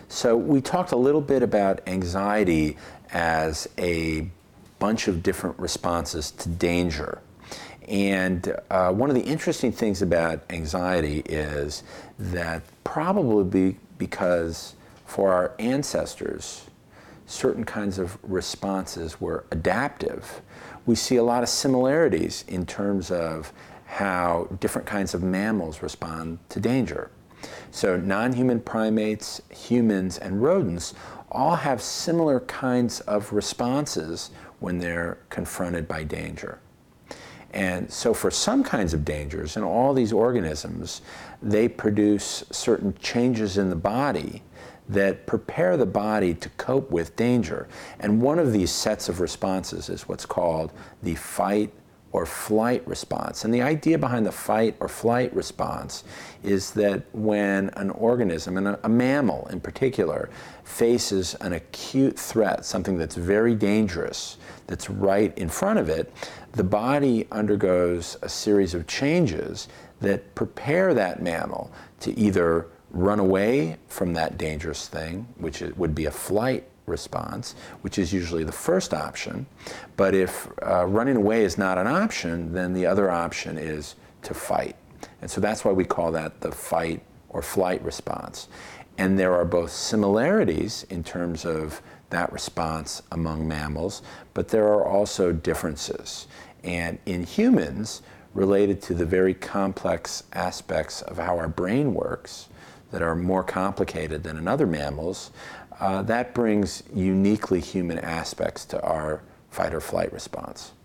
So we talked a little bit about anxiety as a bunch of different responses to danger. And one of the interesting things about anxiety is that probably because for our ancestors, certain kinds of responses were adaptive, we see a lot of similarities in terms of how different kinds of mammals respond to danger. So non-human primates, humans, and rodents all have similar kinds of responses when they're confronted by danger. And so for some kinds of dangers in all these organisms, they produce certain changes in the body that prepare the body to cope with danger. And one of these sets of responses is what's called the fight or flight response. And the idea behind the fight or flight response is that when an organism, and a mammal in particular, faces an acute threat, something that's very dangerous, that's right in front of it, the body undergoes a series of changes that prepare that mammal to either run away from that dangerous thing, which would be a flight response, which is usually the first option. But if running away is not an option, then the other option is to fight. And so that's why we call that the fight or flight response. And there are both similarities in terms of that response among mammals, but there are also differences. And in humans, related to the very complex aspects of how our brain works, that are more complicated than in other mammals, that brings uniquely human aspects to our fight or flight response.